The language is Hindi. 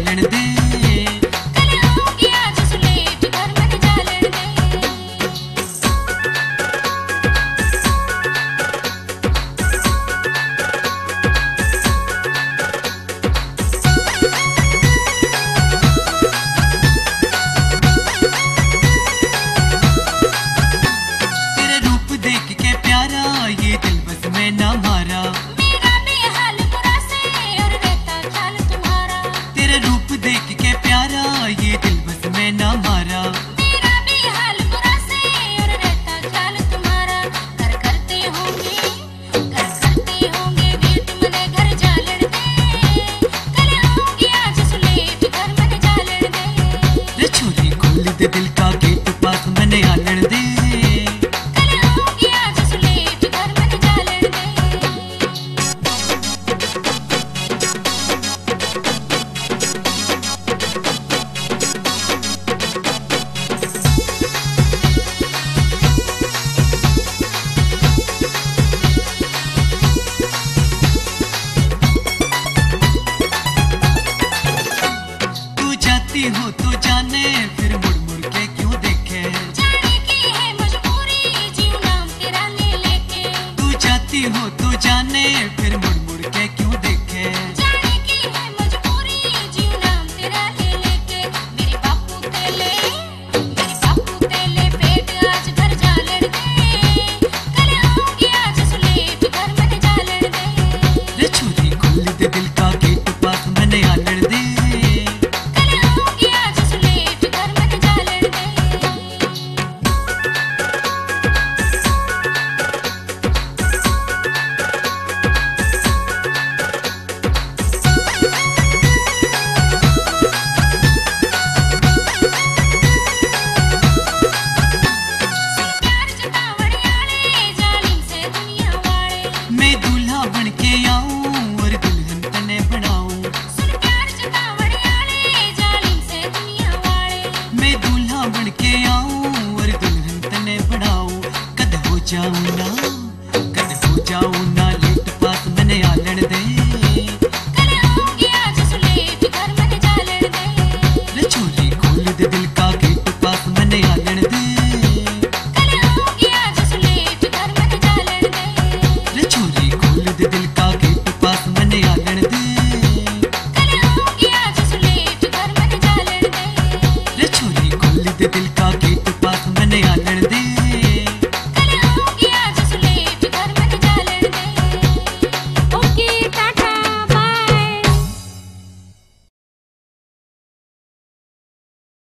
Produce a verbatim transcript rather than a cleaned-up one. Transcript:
जालन दे। कल आऊंगी आज सुलेट घर मन जालन दे। तेरे रूप देख के प्यारा ये दिल बस में ना मारा। मेरा बेहाल बुरा से और रहता ख्याल तुम्हारा। तेरे रूप देख के प्यारा ये दिल बस में ना मारा। मेरा बेहाल बुरा से और रहता ख्याल तुम्हारा। घर करते होंगे घर करते होंगे वेट मने घर जालन दे। कल आऊंगी आज सुलेट घर मन जालन दे। रे छोरी खोल दे दिल का गेट पास मैंने आलन दे। कल आऊंगी आज सुलेट घर मन जालन दे। तू जाती हो तो जाने फिर मुड़ मुड़ के क्यों देखे। जाने की है मजबूरी जीव नाम तेरा ले लेके। तू जाती हो तो जाने फिर मुड़ मुड़ के क्यों देखे। जाने की है मजबूरी जीव नाम तेरा ले लेके। मेरे बापू तेले मेरे बापू तेले पेट आज घर जालन दे। कल आऊंगी आज सुलेट घर मन जालन दे। रे छोरी खोल दे दिल का गेट पास मैंने आलन दे। कल आऊंगी आज सुलेट घर मन जालन दे। प्यार जतावण आले जालिम से दुनिया वाले। मैं दूल्हा बन के आऊं और दुल्हन तने बनाऊं। सुन प्यार जतावण आले जालिम से दुनिया वाले। मैं दूल्हा बन के आऊं और दुल्हन तने बनाऊं। कद हो जाऊं